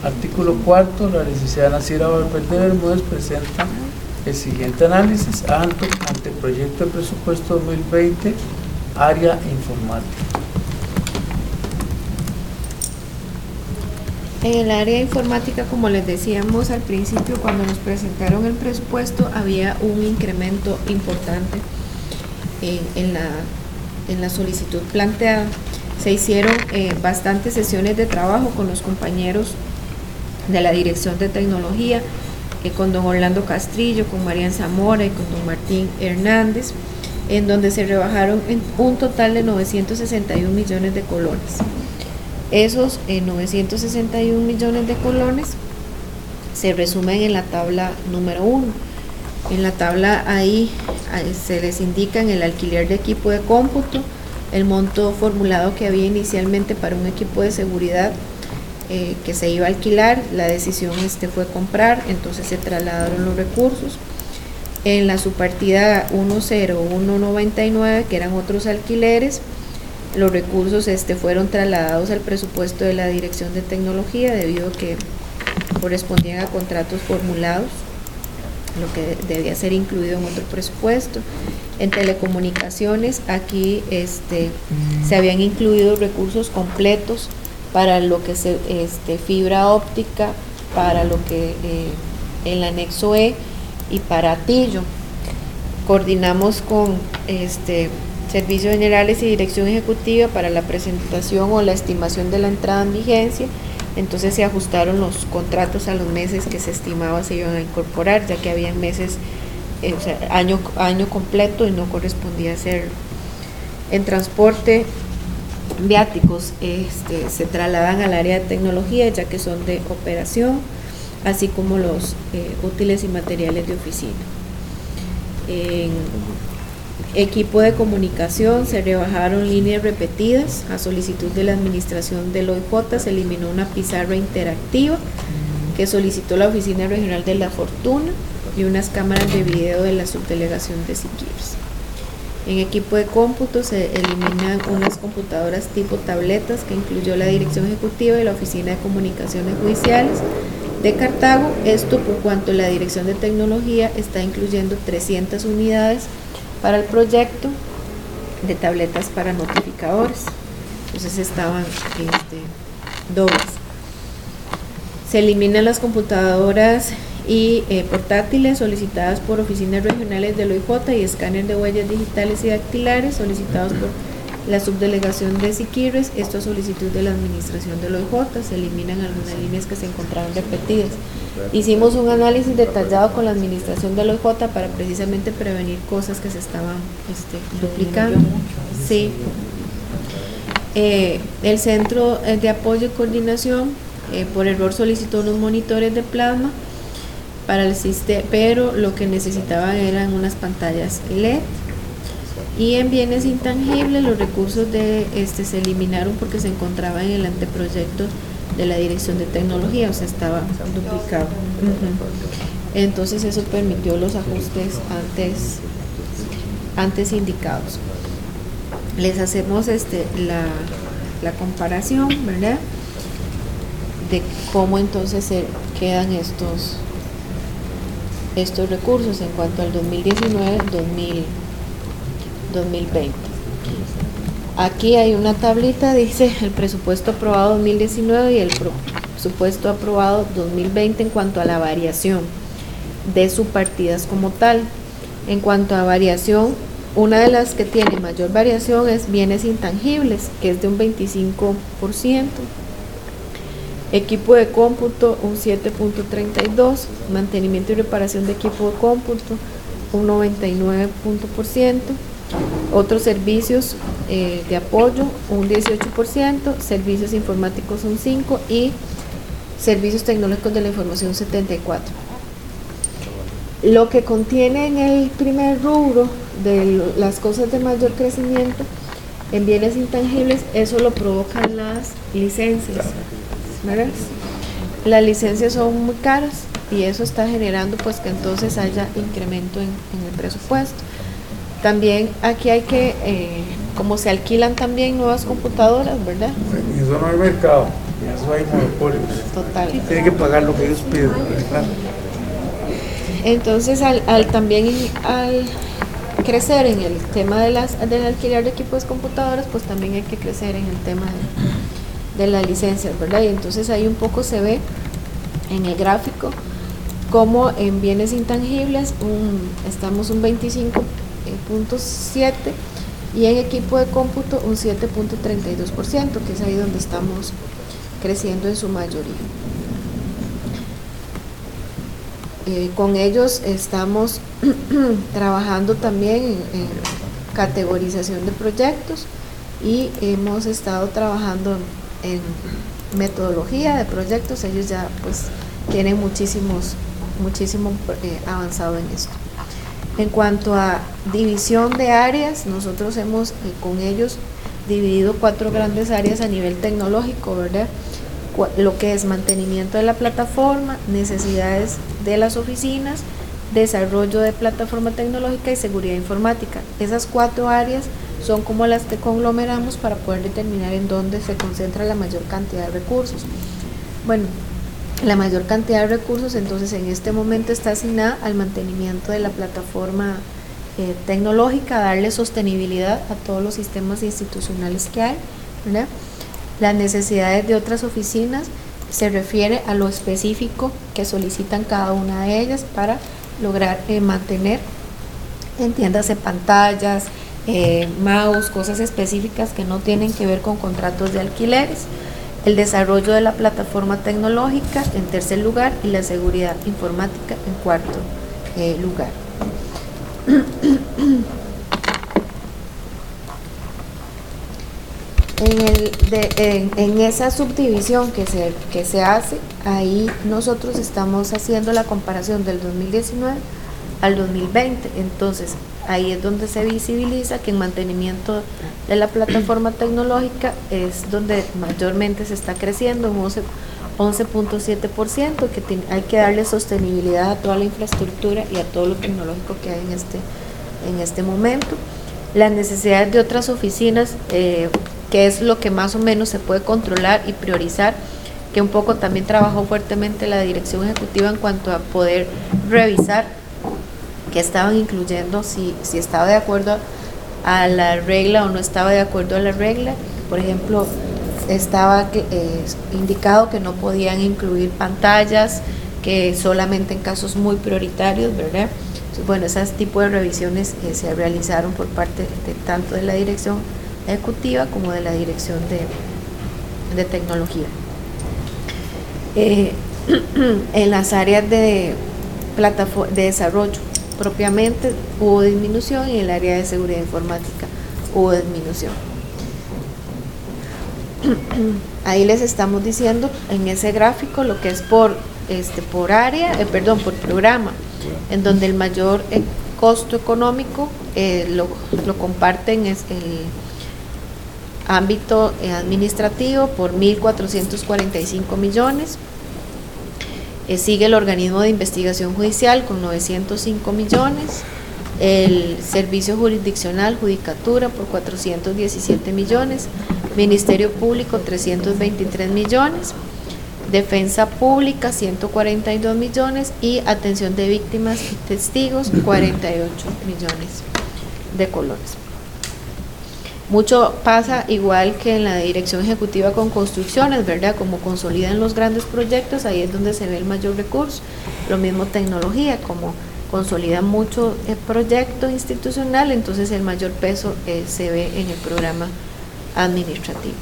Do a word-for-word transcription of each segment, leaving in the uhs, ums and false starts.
Artículo cuarto, la licenciada Nacira Valverde Bermúdez presenta el siguiente análisis ante, ante el proyecto de presupuesto dos mil veinte, área informática. En el área informática, como les decíamos al principio, cuando nos presentaron el presupuesto, había un incremento importante en, en, la, en la solicitud planteada. Se hicieron eh, bastantes sesiones de trabajo con los compañeros de la Dirección de Tecnología, eh, con don Orlando Castrillo, con Marian Zamora y con don Martín Hernández, en donde se rebajaron en un total de novecientos sesenta y un millones de colones. Esos eh, novecientos sesenta y un millones de colones se resumen en la tabla número uno. En la tabla ahí se les indica en el alquiler de equipo de cómputo, el monto formulado que había inicialmente para un equipo de seguridad eh, que se iba a alquilar. La decisión este fue comprar, entonces se trasladaron los recursos. En la subpartida uno cero uno noventa y nueve, que eran otros alquileres, los recursos este, fueron trasladados al presupuesto de la Dirección de Tecnología debido a que correspondían a contratos formulados, lo que debía ser incluido en otro presupuesto. En telecomunicaciones, aquí este, se habían incluido recursos completos para lo que se este, fibra óptica, para lo que eh, el anexo E y para Tillo. Coordinamos con este Servicios Generales y Dirección Ejecutiva para la presentación o la estimación de la entrada en vigencia. Entonces se ajustaron los contratos a los meses que se estimaba se iban a incorporar, ya que había meses, eh, o sea, año, año completo y no correspondía hacerlo. En transporte, viáticos este, se trasladan al área de tecnología, ya que son de operación, así como los eh, útiles y materiales de oficina. En equipo de comunicación se rebajaron líneas repetidas. A solicitud de la administración del O I J se eliminó una pizarra interactiva que solicitó la Oficina Regional de la Fortuna y unas cámaras de video de la subdelegación de Siquirres. En equipo de cómputo se eliminan unas computadoras tipo tabletas que incluyó la Dirección Ejecutiva y la Oficina de Comunicaciones Judiciales de Cartago. Esto por cuanto la Dirección de Tecnología está incluyendo trescientas unidades para el proyecto de tabletas para notificadores. Entonces estaban este, dobles. Se eliminan las computadoras y eh, portátiles solicitadas por oficinas regionales del O I J y escáner de huellas digitales y dactilares solicitados por la subdelegación de Siquirres. Esto a solicitud de la administración del O I J. Se eliminan algunas líneas que se encontraron repetidas. Hicimos un análisis detallado con la administración del O I J para precisamente prevenir cosas que se estaban este, duplicando. Sí. Eh, el Centro de Apoyo y Coordinación eh, por error solicitó unos monitores de plasma para el sistema, pero lo que necesitaban eran unas pantallas L E D. Y en bienes intangibles los recursos de este se eliminaron porque se encontraban en el anteproyecto de la Dirección de Tecnología, o sea, estaba duplicado. Uh-huh. Entonces eso permitió los ajustes antes, antes indicados. Les hacemos este, la, la comparación, ¿verdad? De cómo entonces se quedan estos, estos recursos en cuanto al dos mil diecinueve dos mil veinte. Aquí hay una tablita, dice el presupuesto aprobado dos mil diecinueve y el presupuesto aprobado dos mil veinte en cuanto a la variación de subpartidas como tal. En cuanto a variación, una de las que tiene mayor variación es bienes intangibles, que es de un veinticinco por ciento. Equipo de cómputo, un siete punto treinta y dos. Mantenimiento y reparación de equipo de cómputo, un noventa y nueve por ciento. Otros servicios eh, de apoyo, un dieciocho por ciento, servicios informáticos un cinco por ciento y servicios tecnológicos de la información setenta y cuatro por ciento. Lo que contiene en el primer rubro de lo, las cosas de mayor crecimiento en bienes intangibles, eso lo provocan las licencias, ¿verdad? Las licencias son muy caras y eso está generando pues que entonces haya incremento en, en el presupuesto. También aquí hay que, eh, como se alquilan también nuevas computadoras, ¿verdad? Eso no hay mercado. En eso hay monopolio. Total. Tienen que pagar lo que ellos piden, claro. Entonces, al, al también al crecer en el tema de las, del alquiler de equipos de computadoras, pues también hay que crecer en el tema de, de las licencias, ¿verdad? Y entonces ahí un poco se ve en el gráfico como en bienes intangibles un, estamos un veinticinco punto siete y en equipo de cómputo un siete punto treinta y dos por ciento, que es ahí donde estamos creciendo en su mayoría. Eh, con ellos estamos trabajando también en, en categorización de proyectos y hemos estado trabajando en, en metodología de proyectos. Ellos ya pues tienen muchísimos, muchísimo eh, avanzado en esto. En cuanto a división de áreas, nosotros hemos eh, con ellos dividido cuatro grandes áreas a nivel tecnológico, ¿verdad? Lo que es mantenimiento de la plataforma, necesidades de las oficinas, desarrollo de plataforma tecnológica y seguridad informática. Esas cuatro áreas son como las que conglomeramos para poder determinar en dónde se concentra la mayor cantidad de recursos. Bueno, la mayor cantidad de recursos entonces en este momento está asignada al mantenimiento de la plataforma eh, tecnológica, darle sostenibilidad a todos los sistemas institucionales que hay, ¿verdad? Las necesidades de otras oficinas se refiere a lo específico que solicitan cada una de ellas para lograr eh, mantener, entiéndase, pantallas, eh, mouse, cosas específicas que no tienen que ver con contratos de alquileres, el desarrollo de la plataforma tecnológica en tercer lugar y la seguridad informática en cuarto eh, lugar. En, el de, en, en esa subdivisión que se, que se hace, ahí nosotros estamos haciendo la comparación del dos mil diecinueve al dos mil veinte, entonces ahí es donde se visibiliza que en mantenimiento de la plataforma tecnológica es donde mayormente se está creciendo, un once punto siete por ciento, que tiene, hay que darle sostenibilidad a toda la infraestructura y a todo lo tecnológico que hay en este, en este momento. Las necesidades de otras oficinas, eh, que es lo que más o menos se puede controlar y priorizar, que un poco también trabajó fuertemente la dirección ejecutiva en cuanto a poder revisar que estaban incluyendo, si, si estaba de acuerdo a la regla o no estaba de acuerdo a la regla. Por ejemplo, estaba eh, indicado que no podían incluir pantallas, que solamente en casos muy prioritarios, ¿verdad? Entonces, bueno, ese tipo de revisiones eh, se realizaron por parte de tanto de la dirección ejecutiva como de la dirección de, de tecnología. Eh, en las áreas de, plataforma, de desarrollo propiamente hubo disminución y en el área de seguridad informática hubo disminución. Ahí les estamos diciendo en ese gráfico lo que es por, este, por área, eh, perdón, por programa, en donde el mayor eh, costo económico eh, lo, lo comparten es el ámbito administrativo por mil cuatrocientos cuarenta y cinco millones, eh, sigue el organismo de investigación judicial con novecientos cinco millones, el servicio jurisdiccional, judicatura por cuatrocientos diecisiete millones, Ministerio Público trescientos veintitrés millones, Defensa Pública ciento cuarenta y dos millones y atención de víctimas y testigos cuarenta y ocho millones de colones. Mucho pasa igual que en la dirección ejecutiva con construcciones, ¿verdad? Como consolidan los grandes proyectos, ahí es donde se ve el mayor recurso. Lo mismo tecnología, como consolida mucho el proyecto institucional, entonces el mayor peso eh, se ve en el programa administrativo.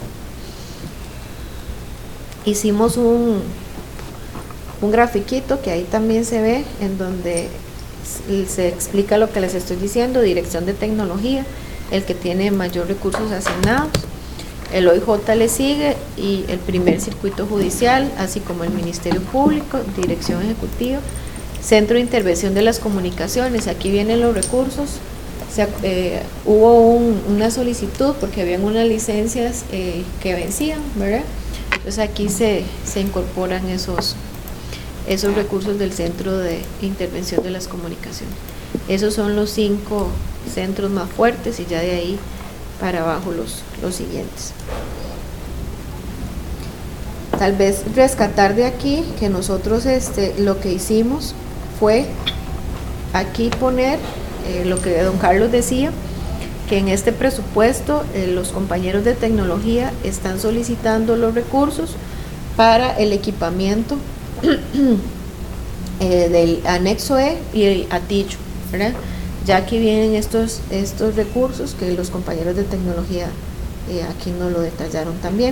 Hicimos un, un grafiquito que ahí también se ve, en donde se explica lo que les estoy diciendo, dirección de tecnología, el que tiene mayor recursos asignados, el O I J le sigue y el primer circuito judicial, así como el Ministerio Público, dirección ejecutiva, Centro de Intervención de las Comunicaciones, aquí vienen los recursos. Se, eh, hubo un, una solicitud porque habían unas licencias eh, que vencían, ¿verdad? Entonces aquí se, se incorporan esos, esos recursos del Centro de Intervención de las Comunicaciones. Esos son los cinco centros más fuertes y ya de ahí para abajo los, los siguientes. tal vez rescatar de aquí que nosotros este, lo que hicimos fue aquí poner eh, lo que don Carlos decía, que en este presupuesto eh, los compañeros de tecnología están solicitando los recursos para el equipamiento eh, del anexo E y el Atillo, ¿verdad? Ya aquí vienen estos, estos recursos que los compañeros de tecnología eh, aquí nos lo detallaron también.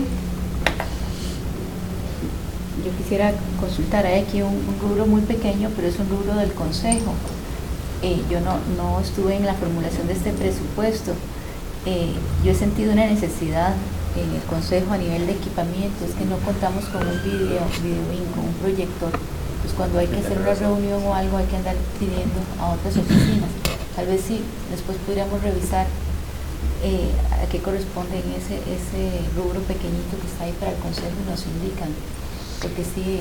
Yo quisiera consultar, hay aquí un, un rubro muy pequeño, pero es un rubro del Consejo. Eh, yo no, no estuve en la formulación de este presupuesto. Eh, yo he sentido una necesidad en el Consejo a nivel de equipamiento, es que no contamos con un video, video con un proyector. Pues cuando hay que hacer una reunión o algo hay que andar pidiendo a otras oficinas. Tal vez sí, después podríamos revisar eh, a qué corresponde en ese, ese rubro pequeñito que está ahí para el Consejo y nos indican. Porque sí,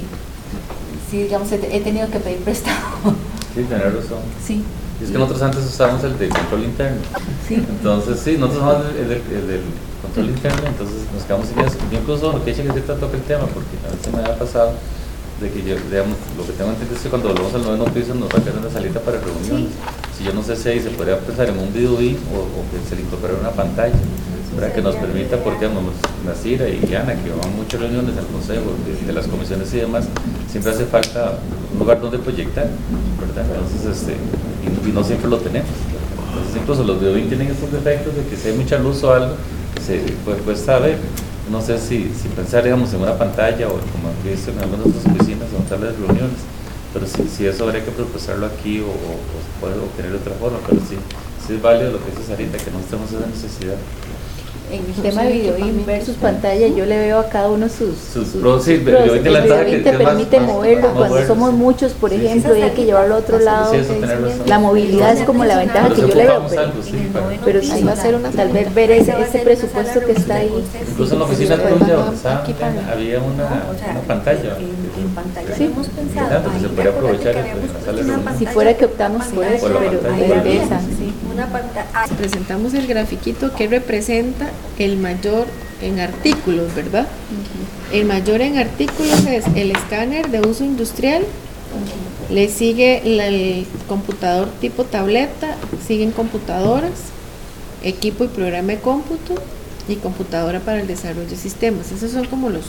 sí digamos, he, he tenido que pedir prestado. Sí, tener razón. Sí. Y es que nosotros antes usábamos el de control interno. Sí. Entonces, sí, nosotros usamos el, el, el del control interno, entonces nos quedamos sin eso. Yo incluso, lo que he hecho que ahorita toca el tema, porque a veces me ha pasado de que yo, digamos, lo que tengo entendido es que cuando volvemos al noveno piso nos va a quedar una salita para reuniones. Sí. Si yo no sé si ahí se podría pensar en un video o, o que se le incorpore una pantalla, ¿verdad? Que nos permita, porque digamos, Nasira y Ana, que van a muchas reuniones del consejo, de, de las comisiones y demás, siempre hace falta un lugar donde proyectar, ¿verdad? Entonces, este, y, y no siempre lo tenemos. Entonces, incluso los videos tienen estos defectos de que si hay mucha luz o algo, se pues, cuesta ver. No sé si, si pensar, digamos, en una pantalla o como he visto en algunas otras oficinas o en tales reuniones, pero si, si eso habría que propuestarlo aquí o, o, o se puede obtener de otra forma, pero sí, sí es válido lo que dices ahorita, que no tenemos esa necesidad. En el tema de video versus pantalla, yo le veo a cada uno sus, sus, sus pros. Sí, el video que, que te permite más, moverlo más, cuando más somos sí. muchos, por sí, ejemplo, sí, y hay que llevarlo a otro sí, lado. Sí, eso, la movilidad es como la ventaja pero que yo le veo, algo, pero, sí, para, pero sí va a ser una, tal vez ver ese, ese presupuesto que está ahí. Incluso en la oficina tuya donde estaba, había una, una pantalla. En pantalla Sí. hemos pensado, Porque se podría aprovechar en la sala de reuniones. Si fuera que optamos por eso, Por la pero pantalla. de esa, sí. una pantalla. Presentamos el grafiquito que representa el mayor en artículos, ¿verdad? Uh-huh. El mayor en artículos es el escáner de uso industrial, uh-huh. Le sigue la, el computador tipo tableta, siguen computadoras, equipo y programa de cómputo y computadora para el desarrollo de sistemas. Esos son como los,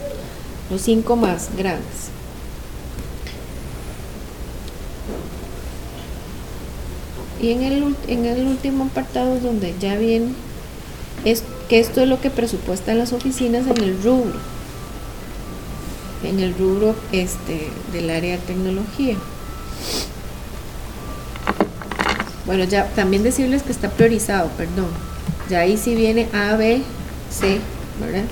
los cinco más grandes. Y en el, en el último apartado es donde ya viene es que esto es lo que presupuestan las oficinas en el rubro, en el rubro este del área de tecnología. Bueno, ya también decirles que está priorizado, perdón. Ya ahí sí viene A, B, C, ¿verdad?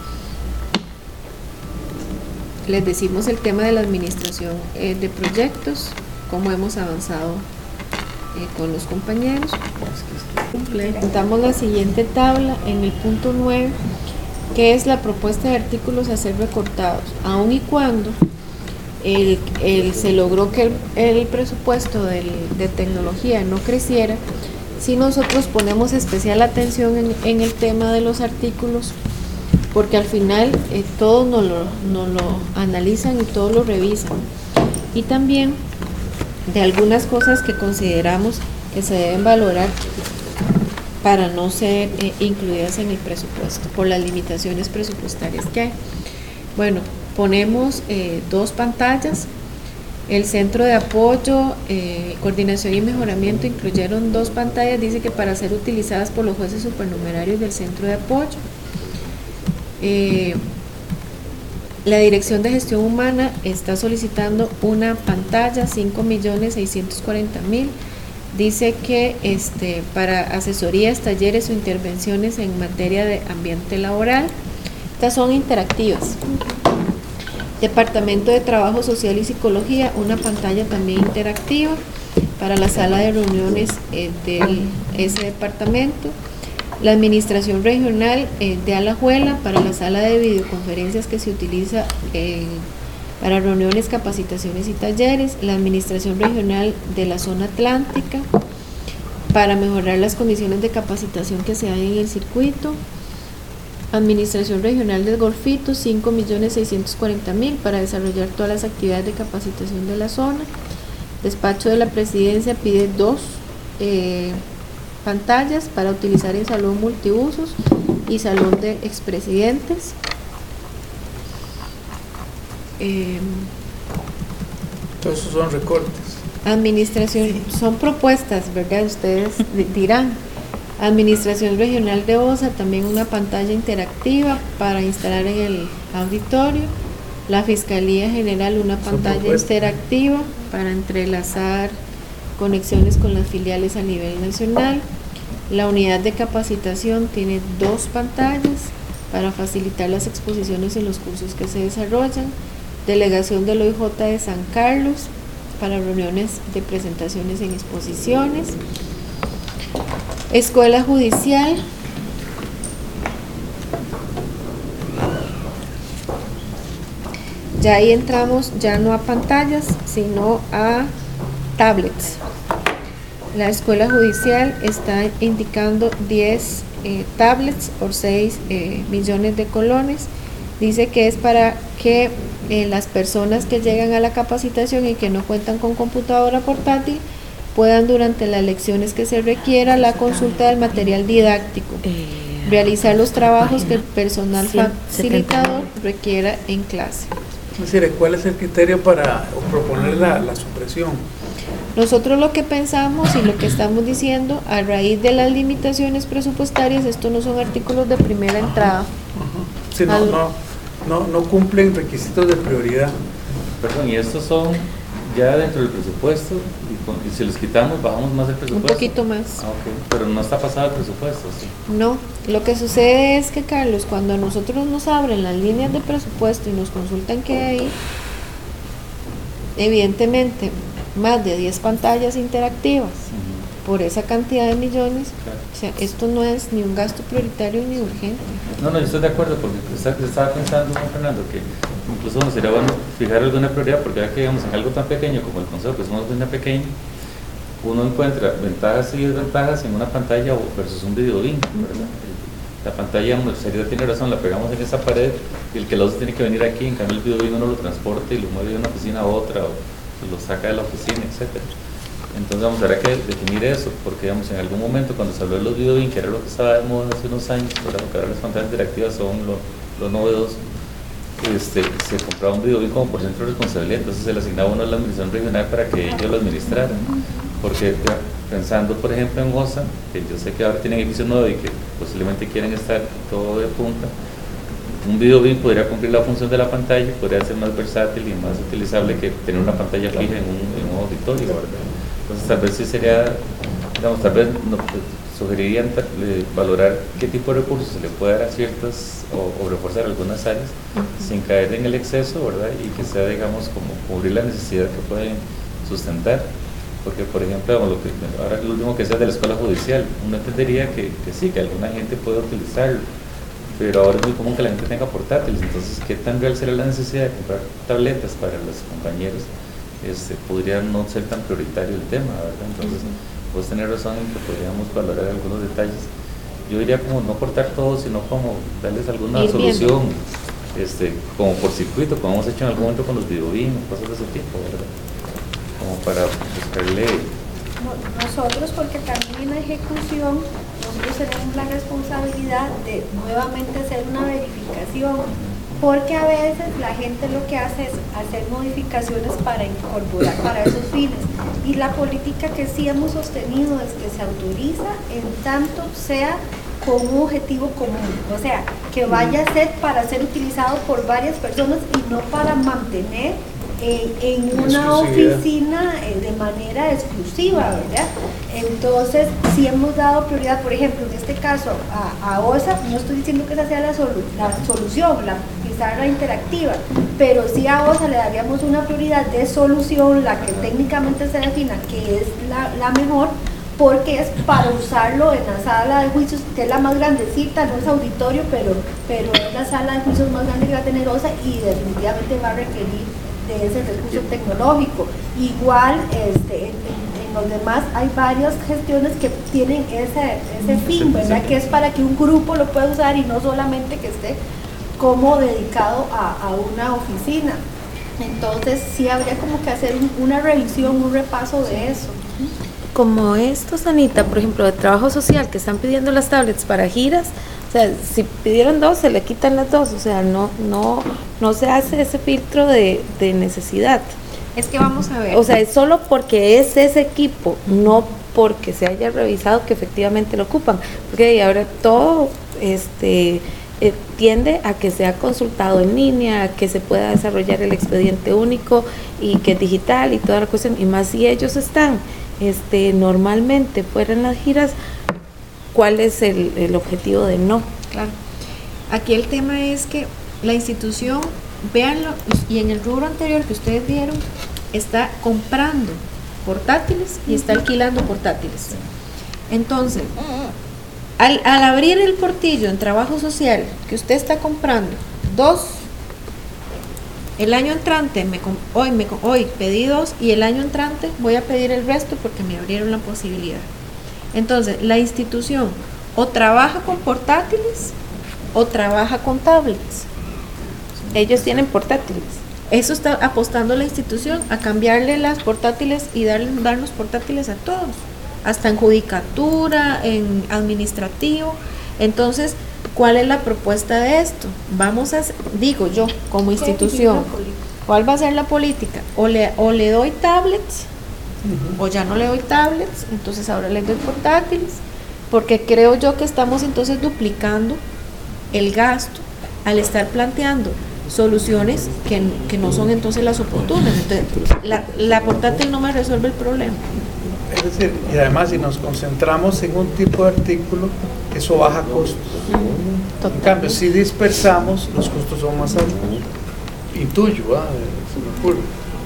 Les decimos el tema de la administración eh, de proyectos, cómo hemos avanzado eh, con los compañeros. Presentamos la siguiente tabla en el punto nueve, que es la propuesta de artículos a ser recortados, aun y cuando el, el, se logró que el, el presupuesto del, de tecnología no creciera. Si nosotros ponemos especial atención en, en el tema de los artículos, porque al final eh, todos nos lo, nos lo analizan y todos lo revisan, y también de algunas cosas que consideramos que se deben valorar para no ser eh, incluidas en el presupuesto por las limitaciones presupuestarias que hay. Bueno, ponemos eh, dos pantallas. El centro de apoyo, eh, coordinación y mejoramiento incluyeron dos pantallas, dice que para ser utilizadas por los jueces supernumerarios del centro de apoyo. Eh, la Dirección de Gestión Humana está solicitando una pantalla, cinco millones seiscientos cuarenta mil. Dice que este, para asesorías, talleres o intervenciones en materia de ambiente laboral. Estas son interactivas. Departamento de Trabajo Social y Psicología, una pantalla también interactiva para la sala de reuniones eh, de ese departamento. La Administración Regional eh, de Alajuela para la sala de videoconferencias que se utiliza eh, para reuniones, capacitaciones y talleres. La Administración Regional de la Zona Atlántica para mejorar las condiciones de capacitación que se hay en el circuito. Administración Regional del Golfito, cinco millones seiscientos cuarenta mil para desarrollar todas las actividades de capacitación de la zona. Despacho de la Presidencia pide dos eh, pantallas para utilizar en salón multiusos y salón de expresidentes. Eh, Todos esos son recortes. Administración, son propuestas, ¿verdad? Ustedes dirán. Administración Regional de OSA, también una pantalla interactiva para instalar en el auditorio. La Fiscalía General, una pantalla interactiva para entrelazar conexiones con las filiales a nivel nacional. La unidad de capacitación tiene dos pantallas para facilitar las exposiciones en los cursos que se desarrollan. Delegación del O I J de San Carlos para reuniones de presentaciones en exposiciones. Escuela Judicial. Ya ahí entramos ya no a pantallas, sino a tablets. La Escuela Judicial está indicando diez eh, tablets por seis eh, millones de colones. Dice que es para que eh, las personas que llegan a la capacitación y que no cuentan con computadora portátil puedan, durante las lecciones que se requiera, la consulta del material didáctico, eh, realizar los trabajos que el personal facilitador requiera en clase. Es decir, ¿cuál es el criterio para proponer la, la supresión? Nosotros lo que pensamos y lo que estamos diciendo, a raíz de las limitaciones presupuestarias, estos no son artículos de primera entrada. Uh-huh. Sí, no, no, no, no cumplen requisitos de prioridad. Perdón, y estos son ya dentro del presupuesto, y, con, y si los quitamos bajamos más el presupuesto. Un poquito más. Ah, okay. Pero no está pasado el presupuesto, ¿sí? No, lo que sucede es que, Carlos, cuando a nosotros nos abren las líneas de presupuesto y nos consultan qué hay ahí, evidentemente más de diez pantallas interactivas uh-huh. por esa cantidad de millones, claro. O sea, esto no es ni un gasto prioritario ni urgente. No, no, yo estoy de acuerdo, porque estaba pensando, Juan Fernando, que incluso nos sería bueno fijar alguna prioridad, porque ya que digamos en algo tan pequeño como el consejo, que somos muy pequeño, uno encuentra ventajas y desventajas en una pantalla versus un videolink, ¿verdad? La pantalla, Sergio tiene razón, la pegamos en esa pared y el que lo tiene que venir aquí, en cambio el videolink uno lo transporta y lo mueve de una oficina a otra, o lo saca de la oficina, etcétera. Entonces vamos a tener que definir eso, porque digamos en algún momento cuando se habló de los videolink, que era lo que estaba de moda hace unos años, ¿verdad? Porque ahora las pantallas interactivas son lo, lo novedoso. Este, se compraba un videolink como por centro de responsabilidad, entonces se le asignaba uno a la administración regional para que ellos lo administraran, porque ya, pensando por ejemplo en OSA, que yo sé que ahora tienen edificios nuevos y que posiblemente quieren estar todo de punta, un videolink podría cumplir la función de la pantalla, podría ser más versátil y más utilizable que tener una pantalla fija en un, en un auditorio, ¿verdad? Entonces tal vez sí sería, digamos, tal vez no, sugerirían eh, valorar qué tipo de recursos se le puede dar a ciertas o, o reforzar algunas áreas uh-huh. sin caer en el exceso, ¿verdad? Y que sea, digamos, como cubrir la necesidad que pueden sustentar. Porque, por ejemplo, lo que, ahora lo último que sea de la escuela judicial, uno entendería que, que sí, que alguna gente puede utilizarlo, pero ahora es muy común que la gente tenga portátiles, entonces, ¿qué tan real será la necesidad de comprar tabletas para los compañeros? Este, podría no ser tan prioritario el tema, ¿verdad? Entonces, uh-huh. vos tenés razón en que podríamos valorar algunos detalles. Yo diría como no cortar todo, sino como darles alguna Ir solución, este, como por circuito, como hemos hecho en algún momento con los videobeams, cosas de ese tipo, ¿verdad? Como para buscarle. Nosotros, porque también en la ejecución, nosotros tenemos la responsabilidad de nuevamente hacer una verificación, porque a veces la gente lo que hace es hacer modificaciones para incorporar para esos fines, y la política que sí hemos sostenido es que se autoriza en tanto sea con un objetivo común, o sea, que vaya a ser para ser utilizado por varias personas y no para mantener eh, en una oficina eh, de manera exclusiva, ¿verdad? Entonces, sí hemos dado prioridad, por ejemplo, en este caso a, a OSA, no estoy diciendo que esa sea la, solu la solución, la pizarra interactiva, pero sí a OSA le daríamos una prioridad de solución, la que técnicamente se defina que es la, la mejor, porque es para usarlo en la sala de juicios, que es la más grandecita, no es auditorio, pero, pero es la sala de juicios más grande que va a tener OSA y definitivamente va a requerir de ese recurso tecnológico. Igual este, en, en los demás hay varias gestiones que tienen ese, ese fin, ¿verdad? Que es para que un grupo lo pueda usar y no solamente que esté como dedicado a, a una oficina. Entonces sí habría como que hacer un, una revisión, un repaso de eso. Como estos, Anita, por ejemplo, de trabajo social, que están pidiendo las tablets para giras, o sea, si pidieron dos, se le quitan las dos, o sea, no no no se hace ese filtro de, de necesidad. Es que vamos a ver. O sea, es solo porque es ese equipo, no porque se haya revisado que efectivamente lo ocupan, porque ahora todo este eh, tiende a que sea consultado en línea, a que se pueda desarrollar el expediente único y que es digital y toda la cuestión, y más si ellos están este normalmente fuera en las giras, ¿cuál es el, el objetivo de no? Claro. Aquí el tema es que la institución, véanlo, y en el rubro anterior que ustedes vieron, está comprando portátiles y está alquilando portátiles. Entonces, al, al abrir el portillo en trabajo social, que usted está comprando dos, el año entrante, me, hoy, me, hoy pedí dos y el año entrante voy a pedir el resto porque me abrieron la posibilidad. Entonces, la institución o trabaja con portátiles o trabaja con tablets. Ellos tienen portátiles. Eso está apostando la institución, a cambiarle las portátiles y dar, darnos portátiles a todos, hasta en judicatura, en administrativo. Entonces, ¿cuál es la propuesta de esto? Vamos a, digo yo, como institución, ¿cuál va a ser la política? O le, o le doy tablets, uh-huh. o ya no le doy tablets, entonces ahora le doy portátiles, porque creo yo que estamos entonces duplicando el gasto al estar planteando soluciones que, que no son entonces las oportunas. Entonces, la, la portátil no me resuelve el problema. Es decir, y además si nos concentramos en un tipo de artículo, eso baja costos. En cambio, si dispersamos, los costos son más altos. Intuyo, ¿ah? Se me ocurre.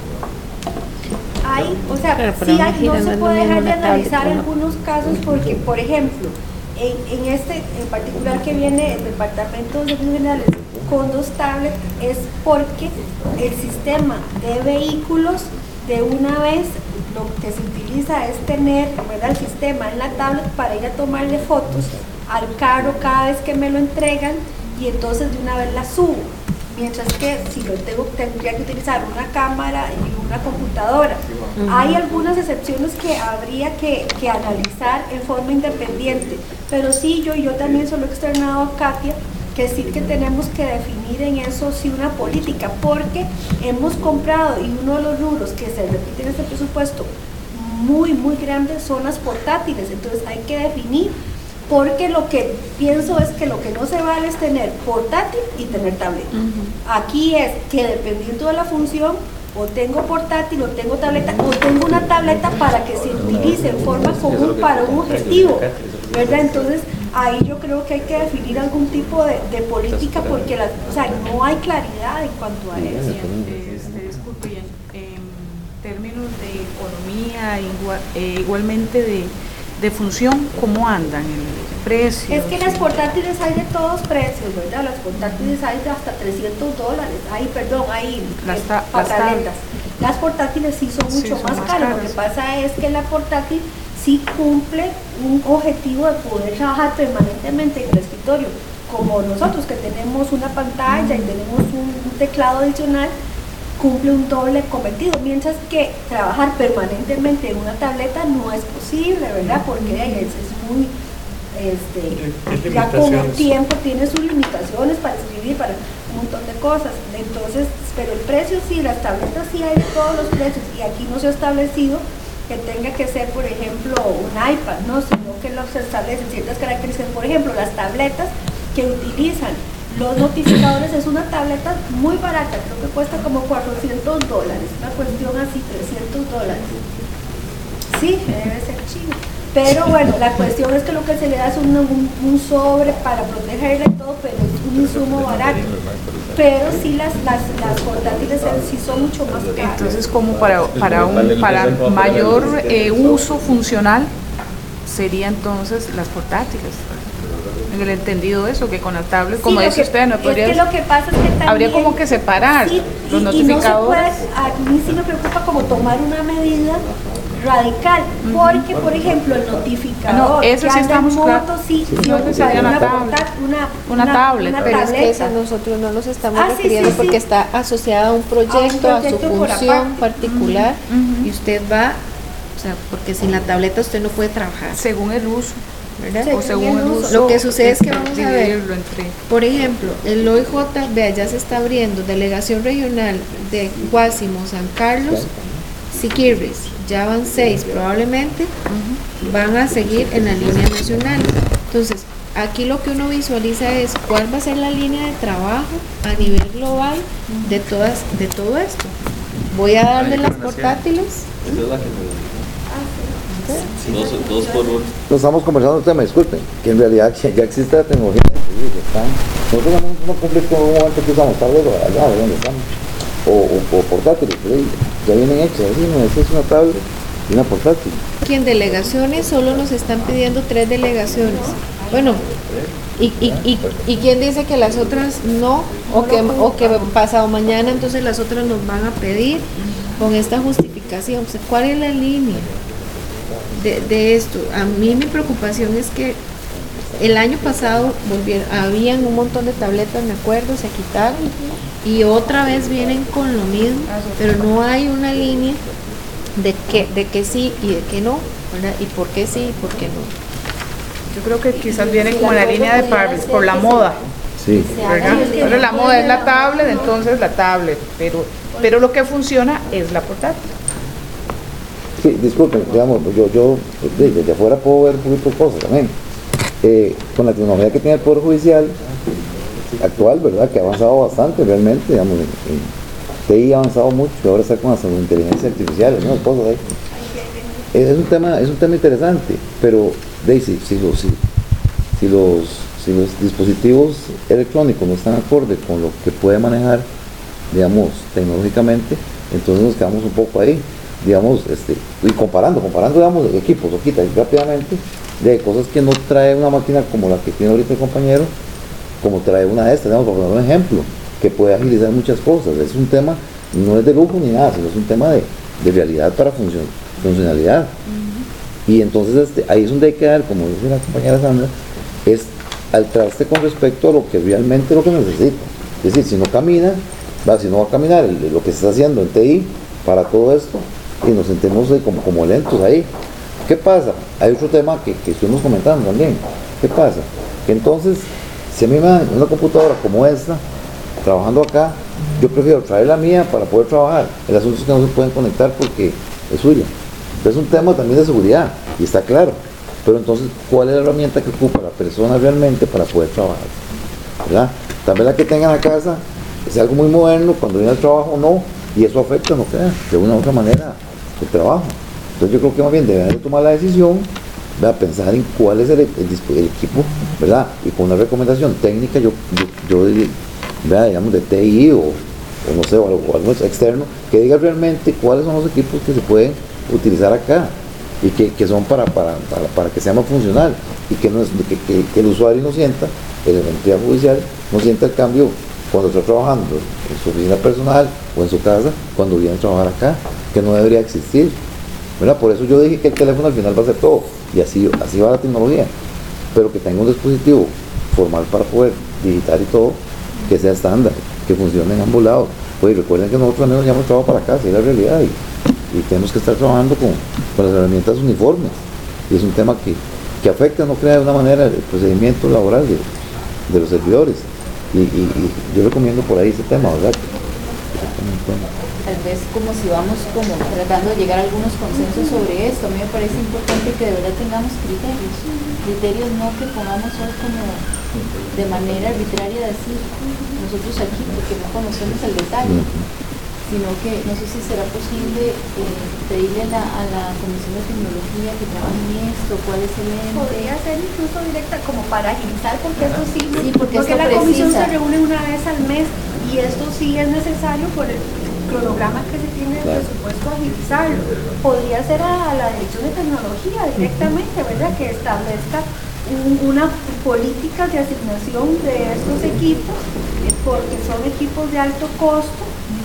Hay, o sea, Pero, sí hay, no no se es puede lo mismo dejar de una tablet analizar que una- algunos casos porque, por ejemplo, en, en este en particular que viene el Departamento de Servicios Generales con dos tablets, es porque el sistema de vehículos de una vez lo que se utiliza es tener, ¿verdad?, el sistema en la tablet para ir a tomarle fotos al carro cada vez que me lo entregan y entonces de una vez la subo. Mientras que si lo tengo, tendría que utilizar una cámara y una computadora. Uh-huh. Hay algunas excepciones que habría que, que analizar en forma independiente, pero sí, yo, yo también se lo he externado a Katia, que sí que tenemos que definir en eso sí una política, porque hemos comprado, y uno de los rubros que se repite en este presupuesto muy, muy grande son las portátiles, entonces hay que definir, porque lo que pienso es que lo que no se vale es tener portátil y tener tableta. Uh-huh. Aquí es que dependiendo de la función, o tengo portátil, o tengo tableta, o tengo una tableta para que se utilice en forma común para un objetivo, ¿verdad? Entonces, ahí yo creo que hay que definir algún tipo de, de política, porque las, o sea, no hay claridad en cuanto a eso. Este, disculpe, en, en términos de economía, igual, eh, igualmente de, de función, ¿cómo andan el precio? Es que las portátiles hay de todos precios, ¿verdad? Las portátiles hay de hasta trescientos dólares, hay, perdón, hay las, eh, ta pataletas. Las portátiles sí son mucho sí, son más, más caras, lo que pasa es que la portátil sí cumple un objetivo de poder trabajar permanentemente en el escritorio, como nosotros que tenemos una pantalla y tenemos un, un teclado adicional, cumple un doble cometido, mientras que trabajar permanentemente en una tableta no es posible, ¿verdad? Porque es, es muy, este, ya con el tiempo tiene sus limitaciones para escribir, para un montón de cosas. Entonces, pero el precio sí, las tabletas sí hay de todos los precios, y aquí no se ha establecido que tenga que ser, por ejemplo, un iPad, no, sino que los establecen ciertas características. Por ejemplo, las tabletas que utilizan los notificadores es una tableta muy barata, creo que cuesta como cuatrocientos dólares, una cuestión así, trescientos dólares. Sí, debe ser chino. Pero bueno, la cuestión es que lo que se le da es un, un, un sobre para protegerla y todo, pero es un insumo barato. Pero sí las, las, las portátiles sí son mucho más caras. Entonces, como para, para, un, para mayor eh, uso funcional, sería entonces las portátiles. En el entendido de eso, que con la tablet, como sí, dice usted, no podría. Es que lo que pasa es que también, habría como que separar sí, los y, notificadores. Y no se puede, a mí sí me preocupa como tomar una medida radical, porque por ejemplo el notificador No, eso que sí anda en estamos moto claros. sí, Sí, sí no, ocupa sería una, una tablet. porta- una, Una tablet. una Pero es que tableta. esa nosotros no los estamos Ah, sí, refiriendo sí, sí. porque está asociada a un proyecto, a, su proyecto por función aparte. particular, Ujú. y usted va, o sea, porque sin la tableta usted no puede trabajar, Según el uso. ¿verdad? Sí. O según el uso. Lo que sucede es que vamos a ver. dividirlo entre. Por ejemplo, el O I J, vea, ya se está abriendo delegación regional de Guásimo, San Carlos, Siquirres, ya van seis, probablemente van a seguir en la línea nacional. Entonces, aquí lo que uno visualiza es cuál va a ser la línea de trabajo a nivel global de todas, de todo esto. Voy a darle las portátiles. Esa es la que me- Dos, dos por uno. No estamos conversando el tema, disculpen, que en realidad ya, ya existe la tecnología. Sí, que están- nosotros tenemos un conflicto en un momento que usamos tablets allá de donde estamos, o, o, o portátiles, ¿sí? Ya vienen hechas, así, no, esta es una tablet y una portátil. Aquí en delegaciones solo nos están pidiendo tres delegaciones. Bueno, y, y, y, y quién dice que las otras no, o que, o que pasado mañana entonces las otras nos van a pedir con esta justificación. O sea, ¿cuál es la línea de, de esto? A mí mi preocupación es que el año pasado volvieron, habían un montón de tabletas, me acuerdo, se quitaron y otra vez vienen con lo mismo, pero no hay una línea de que, de que sí y de que no, ¿verdad? Y por qué sí y por qué no. Yo creo que quizás viene como en la línea de Parvis, por la moda. Sí. ¿Verdad? Entonces la moda es la tablet, entonces la tablet, pero, pero lo que funciona es la portátil. Sí, disculpen, digamos, yo, yo de- desde afuera puedo ver un poquito de cosas también. Eh, con la tecnología que tiene el Poder Judicial actual, ¿verdad? Que ha avanzado bastante realmente, digamos, en, en T I ha avanzado mucho, ahora está con las inteligencias artificiales, ¿no? Cosas ahí. Es un tema, es un tema interesante, pero Daisy, si los, si, si los, si los dispositivos electrónicos no están acorde con lo que puede manejar, digamos, tecnológicamente, entonces nos quedamos un poco ahí, digamos, este, y comparando, comparando, digamos, equipos, o quita rápidamente, de cosas que no trae una máquina como la que tiene ahorita el compañero, como trae una de estas, digamos, por poner un ejemplo, que puede agilizar muchas cosas. Es un tema, no es de lujo ni nada, sino es un tema de, de realidad para función, funcionalidad. Uh-huh. Y entonces este, ahí es donde hay que dar, como dice la compañera Sandra, es al traste con respecto a lo que realmente lo que necesita. Es decir, si no camina, va, si no va a caminar el, lo que se está haciendo en T I para todo esto, y nos sentimos eh, como, como lentos ahí. ¿Qué pasa? Hay otro tema que, que estuvimos comentando también. ¿Qué pasa? Que entonces, si a mí me dan una computadora como esta, trabajando acá, yo prefiero traer la mía para poder trabajar. El asunto es que no se pueden conectar porque es suya. Entonces es un tema también de seguridad, y está claro. Pero entonces, ¿cuál es la herramienta que ocupa la persona realmente para poder trabajar? ¿Verdad? También la que tenga en la casa es algo muy moderno, cuando viene al trabajo no, y eso afecta, no queda, de una u otra manera, el trabajo. Entonces yo creo que más bien deben tomar la decisión, ¿verdad? Pensar en cuál es el, el, el equipo, ¿verdad? Y con una recomendación técnica, yo, yo, yo ¿verdad? Digamos de T I o, o no sé, o algo, o algo externo, que diga realmente cuáles son los equipos que se pueden utilizar acá y que, que son para, para, para, para que sea más funcional y que, no es, que, que, que el usuario no sienta, el entidad judicial no sienta el cambio cuando está trabajando en su oficina personal o en su casa, cuando viene a trabajar acá, que no debería existir, ¿verdad? Por eso yo dije que el teléfono al final va a ser todo, y así, así va la tecnología, pero que tenga un dispositivo formal para poder digitar y todo, que sea estándar, que funcione en ambos lados. Pues recuerden que nosotros también nos hemos trabajado para acá, así es la realidad, y, y tenemos que estar trabajando con, con las herramientas uniformes, y es un tema que, que afecta, no crea de una manera el procedimiento laboral de, de los servidores. Y, y, y yo recomiendo por ahí ese tema, ¿verdad? Tal vez como si vamos como tratando de llegar a algunos consensos sobre esto, a mí me parece importante que de verdad tengamos criterios, criterios no que pongamos hoy como de manera arbitraria decir nosotros aquí porque no conocemos el detalle, sino que no sé si será posible eh, pedirle a la, a la Comisión de Tecnología que trabaje en esto, cuál es el ente. Podría ser incluso directa como para agilizar, porque esto sí, sí porque, porque esto la comisión precisa. se reúne una vez al mes y esto sí es necesario por el cronograma que se tiene de presupuesto agilizarlo. Podría ser a la Dirección de Tecnología directamente, ¿verdad? Que establezca un, una política de asignación de estos equipos, eh, porque son equipos de alto costo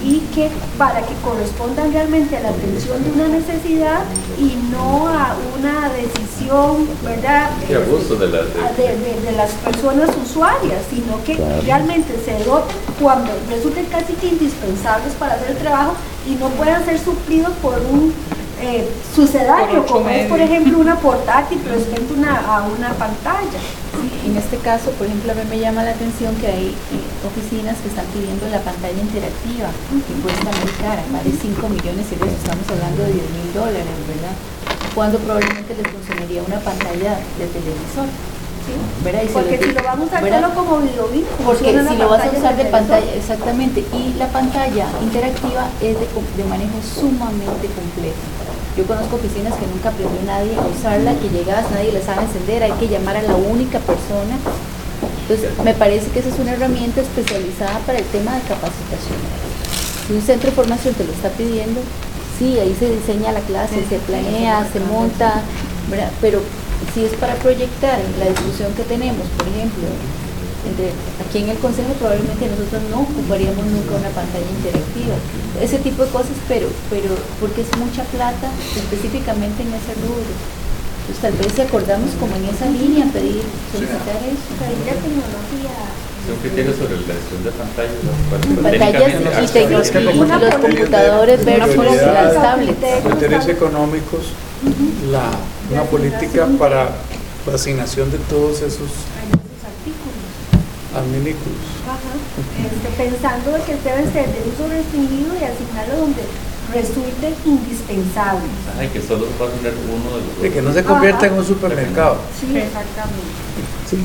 y que para que correspondan realmente a la atención de una necesidad y no a una decisión, ¿verdad? Sí, a gusto de, la, de, de, de, de las personas usuarias, sino que claro, realmente se doten cuando resulten casi que indispensables para hacer el trabajo y no puedan ser suplidos por un eh, sucedáneo, como es por ejemplo una portátil respecto una, a una pantalla. Sí, en este caso, por ejemplo, a mí me llama la atención que hay eh, oficinas que están pidiendo la pantalla interactiva, que cuesta muy cara, vale cinco millones y estamos hablando de diez mil dólares, ¿verdad? Cuando probablemente les funcionaría una pantalla de televisor. ¿Sí? ¿Verdad? Y porque si lo, si lo vamos a usar solo como videobeam, porque si lo vas a usar de pantalla, exactamente, y la pantalla interactiva es de, de manejo sumamente complejo. Yo conozco oficinas que nunca aprendió nadie a usarla, que llegas, nadie la sabe encender, hay que llamar a la única persona. Entonces, me parece que esa es una herramienta especializada para el tema de capacitación. Si un centro de formación te lo está pidiendo, sí, ahí se diseña la clase, se planea, se monta, ¿verdad? Pero si es para proyectar la discusión que tenemos, por ejemplo, entre, aquí en el consejo probablemente nosotros no ocuparíamos nunca una pantalla interactiva, ese tipo de cosas, pero, pero porque es mucha plata específicamente en ese rubro. Entonces tal vez si acordamos como en esa línea, pedir, solicitar eso, pedir la tecnología. Son criterios sobre la gestión de pantallas, ¿no? Pantallas y tecnología, los computadores versus las tablets. Criterios económicos, la, una política para la asignación de todos esos adminículos. Ajá. Este, pensando que deben ser de uso restringido y asignarlo donde resulte indispensable. Ay, que solo va a tener uno de los dos. De que no se convierta Ajá. en un supermercado. Sí, exactamente. Sí.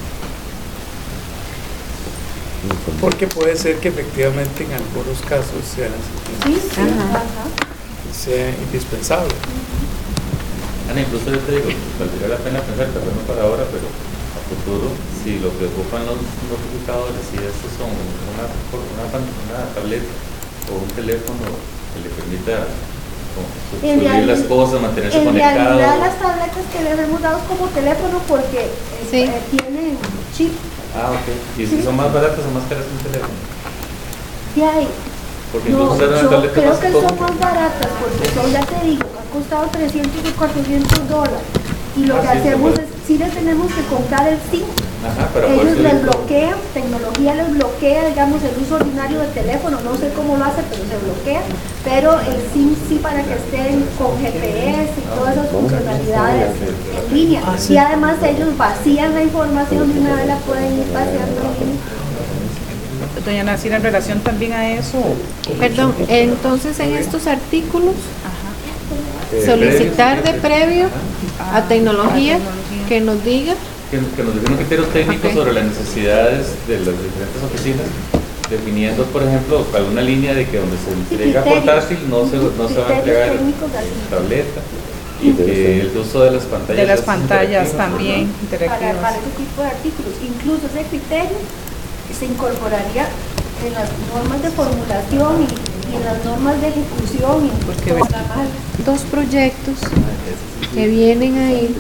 Porque puede ser que efectivamente en algunos casos sea, sí, sí. Ajá. sea indispensable. Ana, incluso yo te digo, valdría la pena pensar, tal vez no para ahora, pero a futuro, si lo que ocupan los notificadores, si estos son una, una, una tableta o un teléfono que le permita subir las cosas, mantenerse en conectado. En realidad las tabletas que les hemos dado como teléfono porque sí. eh, tienen chip. Ah, ok. ¿Y si sí. son más baratas o más caras que un teléfono? Sí hay. Porque no, yo creo que son más baratas porque son, ya te digo, ha costado trescientos y cuatrocientos dólares. Y lo ah, que sí, hacemos es, sí les tenemos que comprar el SIM. Ajá, pero ellos les bloquean, tecnología les bloquea, digamos, el uso ordinario del teléfono, no sé cómo lo hace, pero se bloquea, pero el SIM sí para que estén con G P S y todas esas funcionalidades en línea. Ah, sí. Y además ellos vacían la información y una vez la pueden ir vaciando en línea. Doña Nacira, en relación también a eso. Perdón, entonces en estos artículos, Ajá. solicitar de previo a tecnología que nos diga. Que, que nos diga un criterio técnico okay. sobre las necesidades de las diferentes oficinas, definiendo, por ejemplo, alguna línea de que donde se entrega portátil no se, no se va a entregar tableta. Y que el uso de las pantallas. De las pantallas también interactivas. Para, para ese tipo de artículos, incluso ese criterio se incorporaría en las normas de formulación y, y en las normas de ejecución. Y porque ves, dos proyectos que vienen ahí.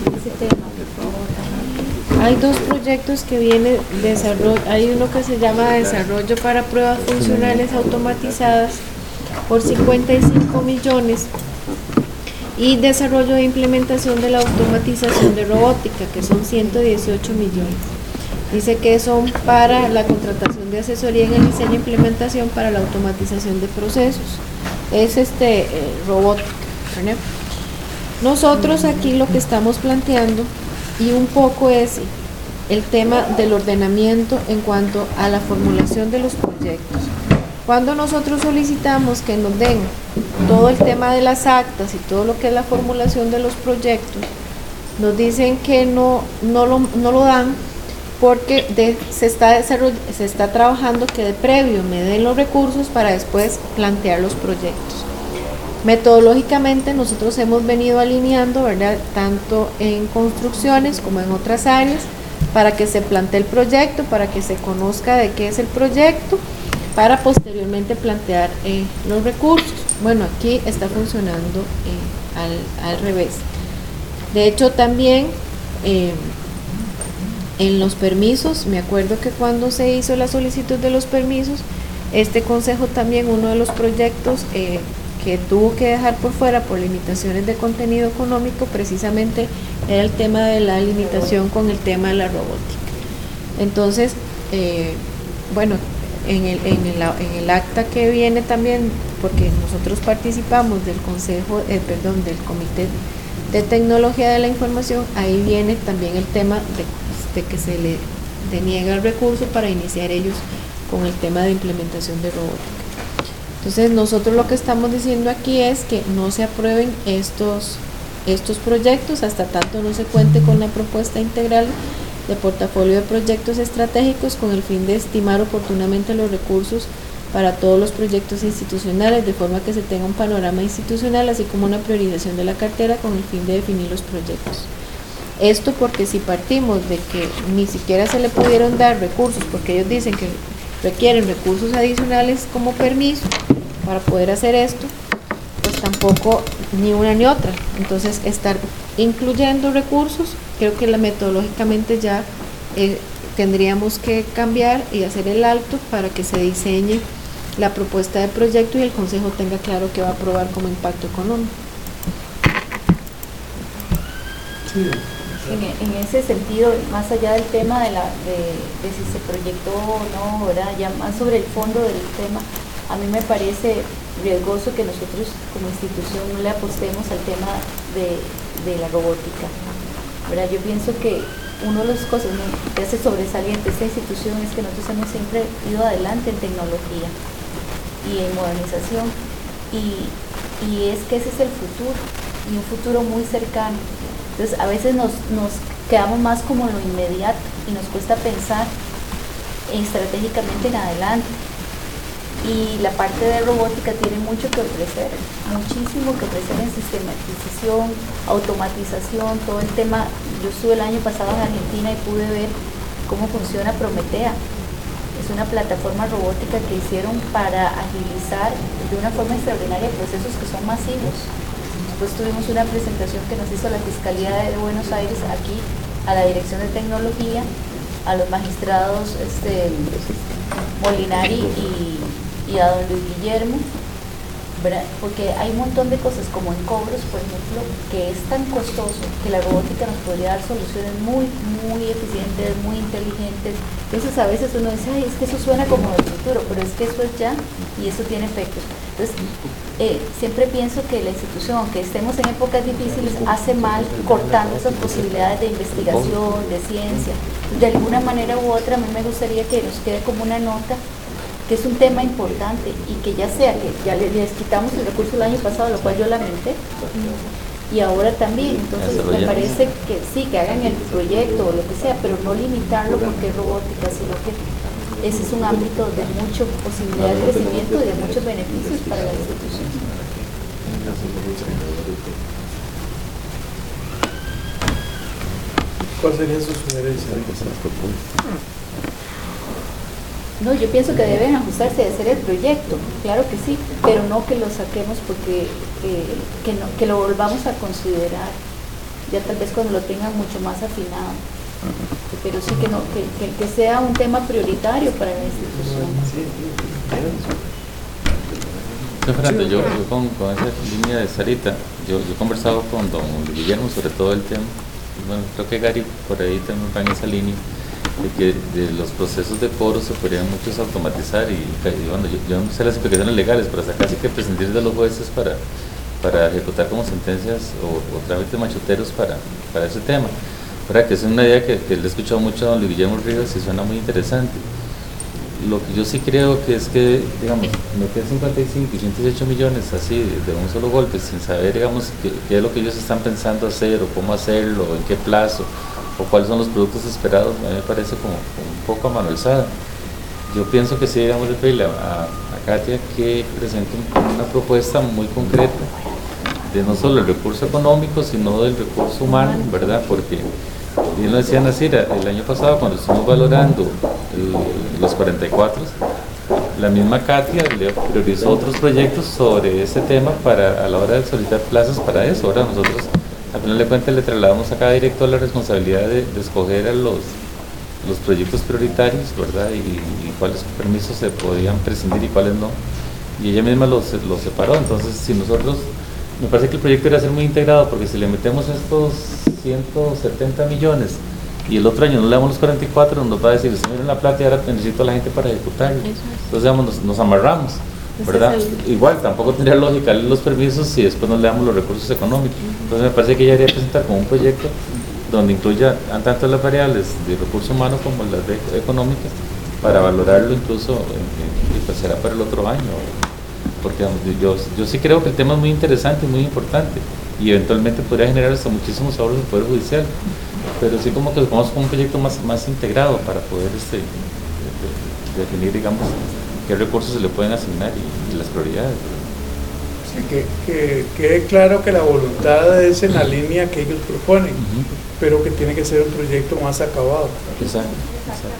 Hay dos proyectos que vienen desarrollo. Hay uno que se llama Desarrollo para Pruebas Funcionales Automatizadas por cincuenta y cinco millones y Desarrollo e Implementación de la Automatización de Robótica, que son ciento dieciocho millones. Dice que son para la contratación de asesoría en el diseño e implementación para la automatización de procesos. Es este eh, robótica, ¿verdad? Nosotros aquí lo que estamos planteando y un poco es el tema del ordenamiento en cuanto a la formulación de los proyectos. Cuando nosotros solicitamos que nos den todo el tema de las actas y todo lo que es la formulación de los proyectos, nos dicen que no, no, lo, no lo dan porque de, se, está se está trabajando que de previo me den los recursos para después plantear los proyectos. Metodológicamente nosotros hemos venido alineando, ¿verdad?, tanto en construcciones como en otras áreas, para que se plantee el proyecto, para que se conozca de qué es el proyecto, para posteriormente plantear eh, los recursos. Bueno, aquí está funcionando eh, al, al revés. De hecho, también eh, en los permisos, me acuerdo que cuando se hizo la solicitud de los permisos, Este consejo también, uno de los proyectos eh, que tuvo que dejar por fuera por limitaciones de contenido económico, precisamente era el tema de la limitación con el tema de la robótica. Entonces, eh, bueno, en el, en, el, en el acta que viene también, porque nosotros participamos del consejo, eh, perdón, del comité de tecnología de la información, ahí viene también el tema de, de que se le deniega el recurso para iniciar ellos con el tema de implementación de robótica. Entonces nosotros lo que estamos diciendo aquí es que no se aprueben estos, estos proyectos hasta tanto no se cuente con la propuesta integral de portafolio de proyectos estratégicos con el fin de estimar oportunamente los recursos para todos los proyectos institucionales, de forma que se tenga un panorama institucional, así como una priorización de la cartera con el fin de definir los proyectos. Esto porque si partimos de que ni siquiera se le pudieron dar recursos, porque ellos dicen que requieren recursos adicionales como permiso para poder hacer esto, pues tampoco ni una ni otra. Entonces, estar incluyendo recursos, creo que la, metodológicamente ya eh, tendríamos que cambiar y hacer el alto para que se diseñe la propuesta de proyecto y el Consejo tenga claro qué va a aprobar como impacto económico. Sí. En, en ese sentido, más allá del tema de, la, de, de si se proyectó o no, ¿verdad? Ya más sobre el fondo del tema, a mí me parece riesgoso que nosotros como institución no le apostemos al tema de, de la robótica, ¿verdad? Yo pienso que una de las cosas que hace sobresaliente esta institución es que nosotros hemos siempre ido adelante en tecnología y en modernización, y, y es que ese es el futuro, y un futuro muy cercano. Entonces a veces nos, nos quedamos más como en lo inmediato y nos cuesta pensar estratégicamente en adelante. Y la parte de robótica tiene mucho que ofrecer, muchísimo que ofrecer en sistematización, automatización, todo el tema. Yo estuve el año pasado en Argentina y pude ver cómo funciona Prometea. Es una plataforma robótica que hicieron para agilizar de una forma extraordinaria procesos que son masivos. Después tuvimos una presentación que nos hizo la Fiscalía de Buenos Aires aquí a la Dirección de Tecnología, a los magistrados este, Molinari y, y a don Luis Guillermo, ¿verdad? Porque hay un montón de cosas como en cobros, por ejemplo, que es tan costoso que la robótica nos podría dar soluciones muy, muy eficientes, muy inteligentes. Entonces a veces uno dice, ay, es que eso suena como del futuro, pero es que eso es ya y eso tiene efectos. Entonces, eh, siempre pienso que la institución, aunque estemos en épocas difíciles, hace mal cortando esas posibilidades de investigación, de ciencia. De alguna manera u otra, a mí me gustaría que nos quede como una nota que es un tema importante y que ya sea que ya les quitamos el recurso el año pasado, lo cual yo lamenté, y ahora también. Entonces me parece que sí, que hagan el proyecto o lo que sea, pero no limitarlo porque es robótica, sino que ese es un ámbito de mucha posibilidad de crecimiento y de muchos beneficios para la institución. ¿Cuál sería su sugerencia? No, yo pienso que deben ajustarse a hacer el proyecto, claro que sí, pero no que lo saquemos porque eh, que, no, que lo volvamos a considerar ya tal vez cuando lo tengan mucho más afinado, pero sí que no que, que, que sea un tema prioritario para la institución. No, Fernando, yo, yo con, con esa línea de Sarita, yo, yo he conversado con don Guillermo sobre todo el tema, bueno, creo que Gary por ahí también va en esa línea, de que de los procesos de foro se podrían muchos automatizar y, y bueno, yo, yo no sé las implicaciones legales, pero hasta casi que prescindir de los jueces para, para ejecutar como sentencias o, o trámites machoteros para, para ese tema. Para que es una idea que, que le he escuchado mucho a don Luis Guillermo Rivas y suena muy interesante. Lo que yo sí creo que es que, digamos, meter cincuenta y cinco y ciento dieciocho millones así de, de un solo golpe, sin saber, digamos, qué, qué es lo que ellos están pensando hacer o cómo hacerlo, o en qué plazo, o cuáles son los productos esperados, a mí me parece como, como un poco a mano alzada. Yo pienso que sí, digamos, de pedirle a, a, a Katia que presente una propuesta muy concreta de no solo el recurso económico, sino del recurso humano, ¿verdad? Porque bien lo decía Nacira, el año pasado cuando estuvimos valorando el, los cuarenta y cuatro, la misma Katia le priorizó otros proyectos sobre ese tema para a la hora de solicitar plazas para eso. Ahora nosotros, al final de cuentas, le trasladamos a cada director la responsabilidad de, de escoger a los, los proyectos prioritarios, ¿verdad? Y, y cuáles permisos se podían prescindir y cuáles no. Y ella misma los, los separó. Entonces, si nosotros, me parece que el proyecto debería ser muy integrado, porque si le metemos estos ciento setenta millones y el otro año no le damos los cuarenta y cuatro, nos va a decir, miren la plata y ahora necesito a la gente para ejecutarlo. Entonces, digamos, nos, nos amarramos, ¿verdad? Igual, tampoco tendría lógica darle los permisos si después no le damos los recursos económicos. Entonces, me parece que ella debería presentar como un proyecto donde incluya tanto las variables de recursos humanos como las de económicas, para valorarlo incluso, eh, y pues será para el otro año, porque yo, yo sí creo que el tema es muy interesante y muy importante, y eventualmente podría generar hasta muchísimos ahorros del Poder Judicial, pero sí como que lo vamos con un proyecto más, más integrado para poder este, de, de, definir, digamos, qué recursos se le pueden asignar y, y las prioridades. Sí, que, que quede claro que la voluntad es en la línea que ellos proponen, uh-huh, pero que tiene que ser un proyecto más acabado. Exacto, exacto.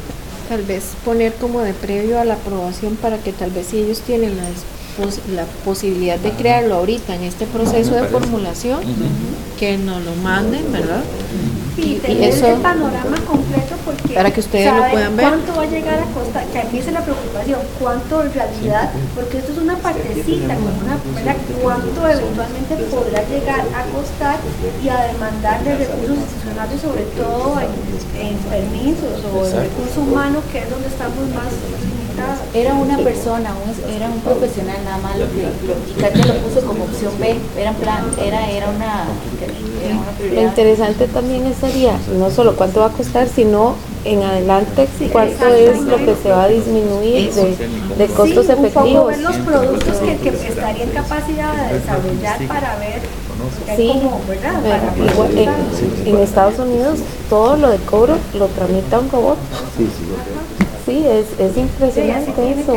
Tal vez poner como de previo a la aprobación, para que tal vez si ellos tienen la, pos la posibilidad de crearlo ahorita en este proceso de formulación, uh-huh, que nos lo manden, ¿verdad? Sí, y, tener y eso, el panorama completo, porque para que ustedes lo puedan ver. ¿Cuánto va a llegar a costar? Que aquí es la preocupación, ¿cuánto en realidad? Porque esto es una partecita, como una, ¿verdad? ¿Cuánto eventualmente podrá llegar a costar y a demandar de recursos institucionales, sobre todo en, en permisos o en recursos humanos, que es donde estamos más limitados? Era una persona, un, era un profesional nada más, lo que lo, y Katia lo puso como opción B, era, plan, era, era, una, era una prioridad. Lo interesante también estaría no solo cuánto va a costar, sino en adelante sí, cuánto es lo que se va a disminuir de, de costos sí, efectivos. Un poco ver los productos que, que estaría en capacidad de desarrollar para ver, sí, como, ¿verdad? Para igual, en, en Estados Unidos todo lo de cobro lo tramita un robot. Sí, sí. Sí, es, es impresionante sí, eso.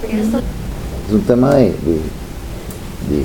Es un tema de, de, de,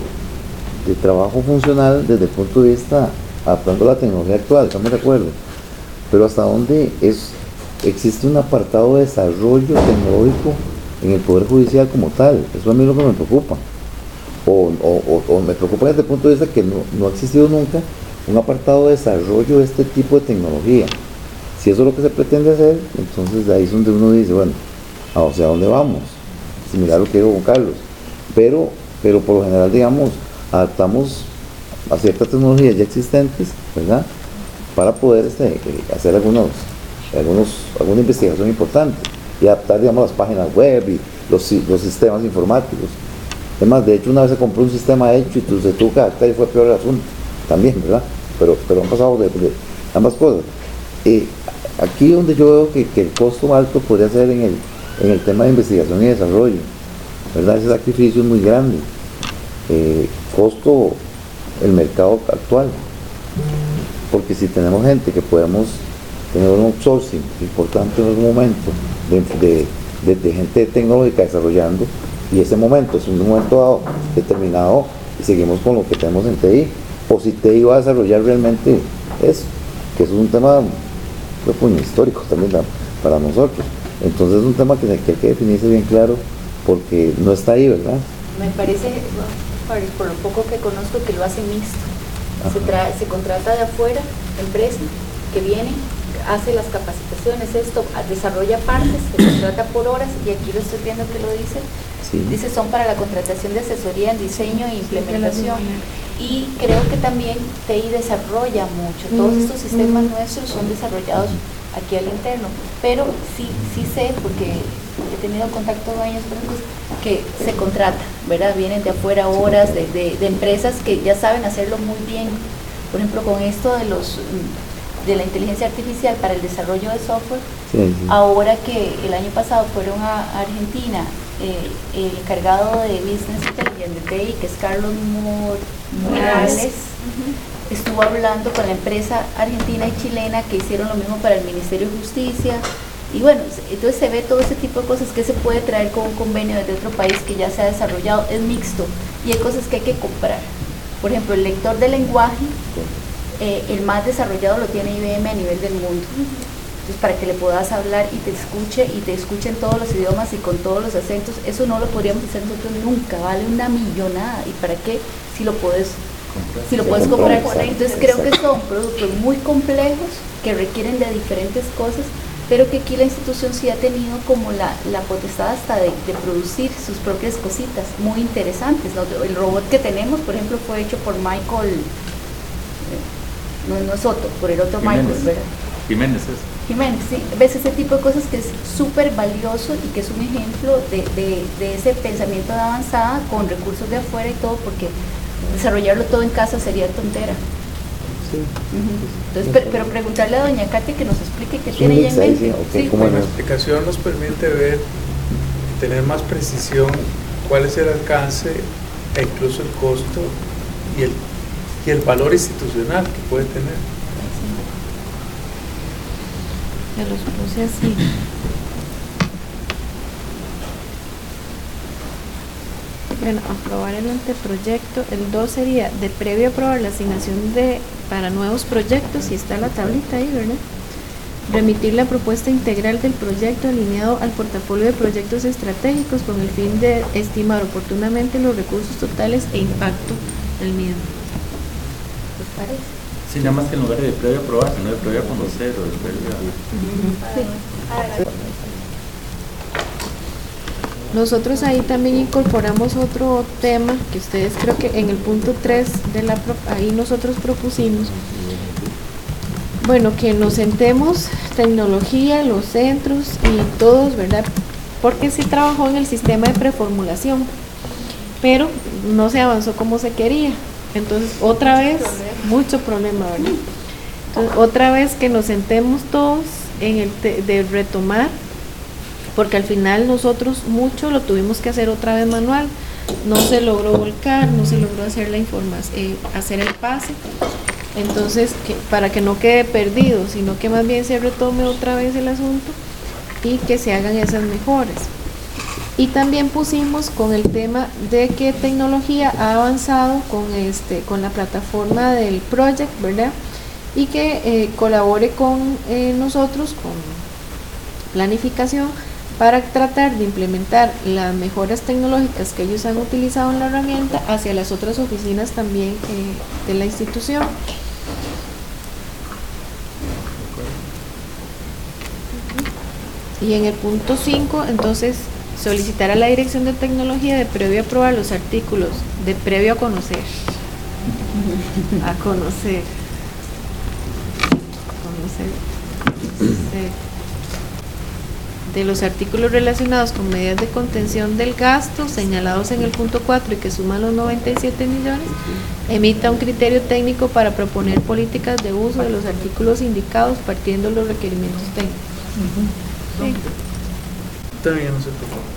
de, de trabajo funcional desde el punto de vista adaptando la tecnología actual, estamos de acuerdo, pero hasta dónde es, existe un apartado de desarrollo tecnológico en el Poder Judicial como tal. Eso a mí es lo que me preocupa, o, o, o, o me preocupa desde el punto de vista que no, no ha existido nunca un apartado de desarrollo de este tipo de tecnología. Si eso es lo que se pretende hacer, entonces de ahí es donde uno dice, bueno, ¿hacia dónde vamos? Similar a lo que dijo Juan Carlos, pero, pero por lo general, digamos, adaptamos a ciertas tecnologías ya existentes, ¿verdad?, para poder este, hacer algunos, algunos, alguna investigación importante y adaptar, digamos, las páginas web y los, los sistemas informáticos. Además, de hecho, una vez se compró un sistema hecho y se tuvo que adaptar y fue peor el asunto también, ¿verdad? Pero, pero han pasado de, de ambas cosas. Eh, aquí donde yo veo que, que el costo alto podría ser en el, en el tema de investigación y desarrollo, ¿verdad? Ese sacrificio es muy grande. Eh, costo el mercado actual, porque si tenemos gente que podemos tener un outsourcing importante en algún momento de, de, de, de gente tecnológica desarrollando, y ese momento es un momento dado, determinado, y seguimos con lo que tenemos en T I, o si T I va a desarrollar realmente eso, que es un tema muy histórico también para nosotros. Entonces es un tema que, que hay que definirse bien claro, porque no está ahí, ¿verdad? Me parece, por, por lo poco que conozco, que lo hace mixto. Se, trae, se contrata de afuera, empresa, que viene, hace las capacitaciones, esto, desarrolla partes, se contrata por horas, y aquí lo estoy viendo que lo dice, sí. Dice son para la contratación de asesoría en diseño e implementación. Y creo que también T I desarrolla mucho, todos estos sistemas mm. nuestros son desarrollados aquí al interno, pero sí, sí sé, porque he tenido contacto con ellos, que se contrata, ¿verdad? Vienen de afuera horas, de, de, de empresas que ya saben hacerlo muy bien. Por ejemplo, con esto de los de la inteligencia artificial para el desarrollo de software, sí, sí. Ahora que el año pasado fueron a Argentina, eh, el encargado de Business Intelligence de T I, que es Carlos Morales, uh-huh. estuvo hablando con la empresa argentina y chilena que hicieron lo mismo para el Ministerio de Justicia, y bueno, entonces se ve todo ese tipo de cosas que se puede traer con un convenio desde otro país que ya se ha desarrollado, es mixto, y hay cosas que hay que comprar. Por ejemplo, el lector de lenguaje, eh, el más desarrollado lo tiene I B M a nivel del mundo. Entonces, para que le puedas hablar y te escuche, y te escuche en todos los idiomas y con todos los acentos, eso no lo podríamos hacer nosotros nunca, vale una millonada. ¿Y para qué? Si lo puedes si lo puedes comprar. Entonces creo que son productos muy complejos que requieren de diferentes cosas, pero que aquí la institución sí ha tenido como la, la potestad hasta de, de producir sus propias cositas muy interesantes, ¿no? El robot que tenemos, por ejemplo, fue hecho por Michael, eh, no, no es Soto, por el otro Jiménez. Michael, ¿verdad? Jiménez es. Jiménez, sí, ves ese tipo de cosas que es súper valioso y que es un ejemplo de, de, de ese pensamiento de avanzada con recursos de afuera y todo, porque desarrollarlo todo en casa sería tontera. Sí. Uh-huh. Entonces, pero, pero preguntarle a doña Katy que nos explique qué Es tiene un ella en mix ahí, mente. sí, ok, Sí. ¿cómo Bueno, no? la explicación nos permite ver, tener más precisión cuál es el alcance e incluso el costo y el, y el valor institucional que puede tener. Me los puse así. Bueno, aprobar el anteproyecto. El dos sería de previo aprobar la asignación de para nuevos proyectos, y está la tablita ahí, ¿verdad? Remitir la propuesta integral del proyecto alineado al portafolio de proyectos estratégicos con el fin de estimar oportunamente los recursos totales e impacto del mismo. ¿Les parece? Sí, nada más que en lugar de previo aprobar, sino de previo conocer o de previo Sí. Nosotros ahí también incorporamos otro tema que ustedes creo que en el punto tres de la pro- ahí nosotros propusimos, bueno, que nos sentemos tecnología, los centros y todos, ¿verdad? Porque sí trabajó en el sistema de preformulación, pero no se avanzó como se quería. Entonces, otra vez, mucho problema, ¿verdad? Entonces, otra vez que nos sentemos todos en el te- de retomar, porque al final nosotros mucho lo tuvimos que hacer otra vez manual, no se logró volcar, no se logró hacer la información, eh, hacer el pase. Entonces, que, para que no quede perdido, sino que más bien se retome otra vez el asunto y que se hagan esas mejoras. Y también pusimos con el tema de que tecnología ha avanzado con este con la plataforma del Project, ¿verdad? Y que eh, colabore con eh, nosotros, con planificación, para tratar de implementar las mejoras tecnológicas que ellos han utilizado en la herramienta hacia las otras oficinas también eh, de la institución. Y en el punto cinco, entonces, solicitar a la Dirección de Tecnología de previo aprobar los artículos de previo a conocer. A conocer. Conocer. Sí. De los artículos relacionados con medidas de contención del gasto señalados en el punto cuatro y que suman los noventa y siete millones, emita un criterio técnico para proponer políticas de uso de los artículos indicados partiendo de los requerimientos técnicos. Sí. También no se preocupe.